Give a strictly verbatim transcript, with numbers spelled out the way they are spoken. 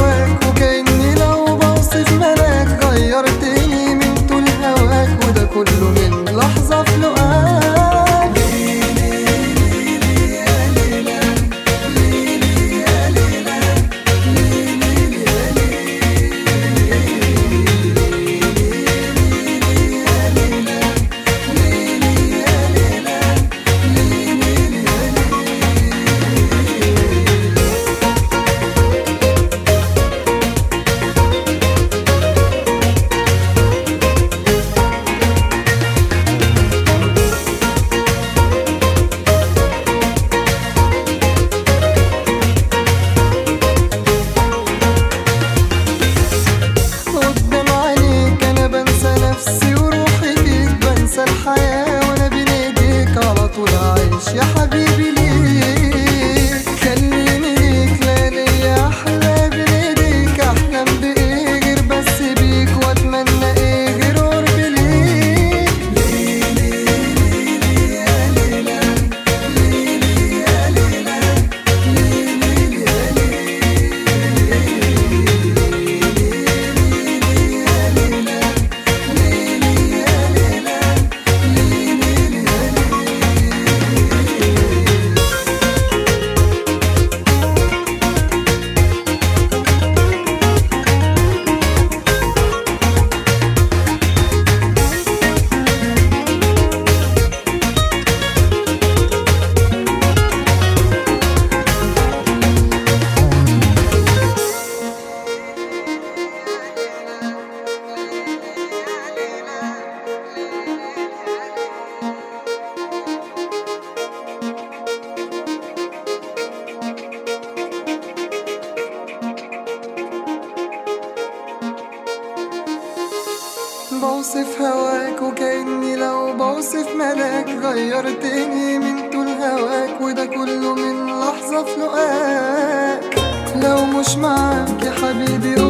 هواك وكأني لو بوصف ملاك، غيرتني من طول هواك وده كله من لحظة في لقاك. الحياة وانا بين ايديك على طول عايش يا حبيبي ليك، خليني ليك ليالي احلى بين ايديك. احلم بايه غير بس بيك واتمنى ايه غير قرب ليك. ليلي ليلي يا ليلى، ليلي يا ليلى، ليلي يا بوصف هواك وكأني لو بوصف ملاك، غيرتني من طول هواك وده كله من لحظة في لقاك. لو مش معاك يا حبيبي